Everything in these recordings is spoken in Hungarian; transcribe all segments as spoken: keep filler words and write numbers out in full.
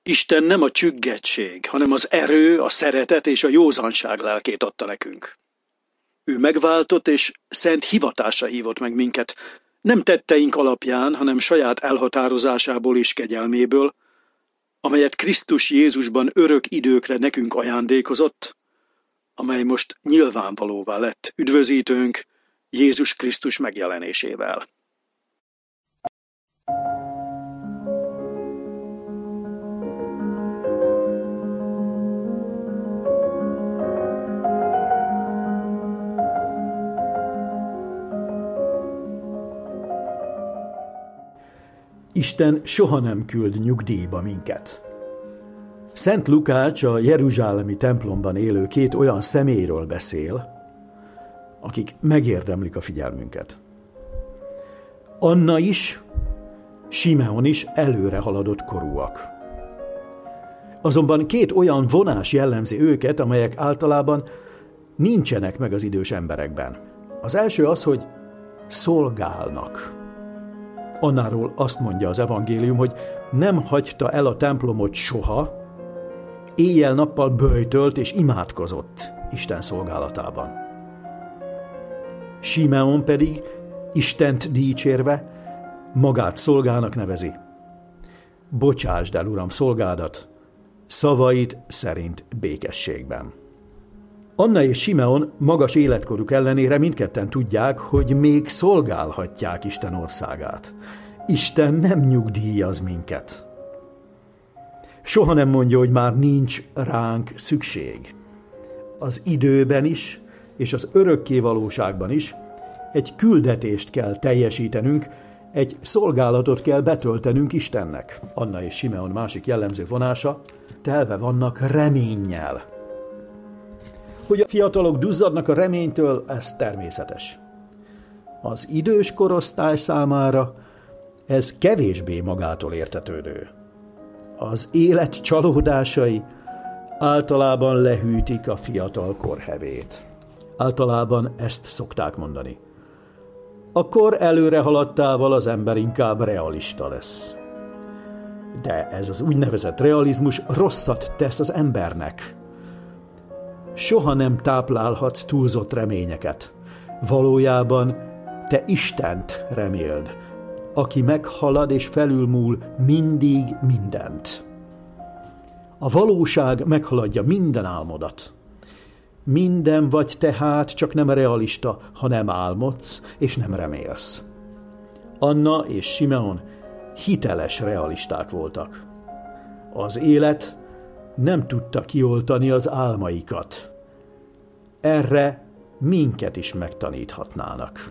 Isten nem a csüggettség, hanem az erő, a szeretet és a józanság lelkét adta nekünk. Ő megváltott és szent hivatásra hívott meg minket, nem tetteink alapján, hanem saját elhatározásából és kegyelméből, amelyet Krisztus Jézusban örök időkre nekünk ajándékozott, amely most nyilvánvalóvá lett üdvözítőnk Jézus Krisztus megjelenésével. Isten soha nem küld nyugdíjba minket. Szent Lukács a jeruzsálemi templomban élő két olyan személyről beszél, akik megérdemlik a figyelmünket. Anna is, Simeon is előre haladott korúak. Azonban két olyan vonás jellemzi őket, amelyek általában nincsenek meg az idős emberekben. Az első az, hogy szolgálnak. Annáról azt mondja az evangélium, hogy nem hagyta el a templomot soha, éjjel-nappal böjtölt és imádkozott Isten szolgálatában. Simeon pedig Istent dicsérve magát szolgának nevezi. Bocsásd el, Uram, szolgádat, szavaid szerint békességben. Anna és Simeon magas életkoruk ellenére mindketten tudják, hogy még szolgálhatják Isten országát. Isten nem nyugdíjaz minket. Soha nem mondja, hogy már nincs ránk szükség. Az időben is, és az örökké valóságban is egy küldetést kell teljesítenünk, egy szolgálatot kell betöltenünk Istennek. Anna és Simeon másik jellemző vonása, telve vannak reménnyel. Hogy a fiatalok duzzadnak a reménytől, ez természetes. Az idős korosztály számára ez kevésbé magától értetődő. Az élet csalódásai általában lehűtik a fiatal korhevét. Általában ezt szokták mondani. A kor előre haladtával az ember inkább realista lesz. De ez az úgynevezett realizmus rosszat tesz az embernek. Soha nem táplálhatsz túlzott reményeket. Valójában te Istent reméld, aki meghalad és felülmúl mindig mindent. A valóság meghaladja minden álmodat. Minden vagy tehát, csak nem realista, ha nem álmodsz és nem remélsz. Anna és Simeon hiteles realisták voltak. Az élet nem tudta kioltani az álmaikat. Erre minket is megtaníthatnának.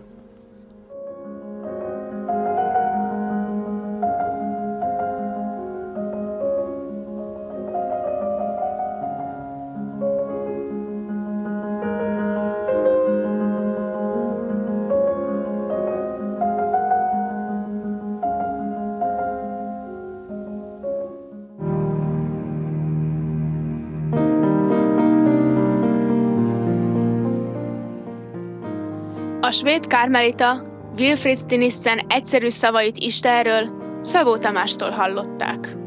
A svéd karmelita Wilfrid Stinissen egyszerű szavait Istenről Szabó Tamástól hallották.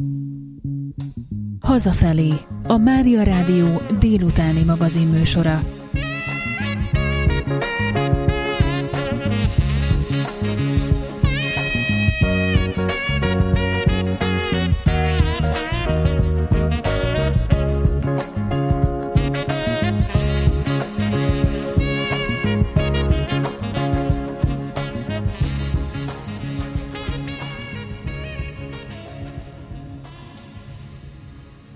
Hazafelé, a Mária Rádió délutáni magazinműsora.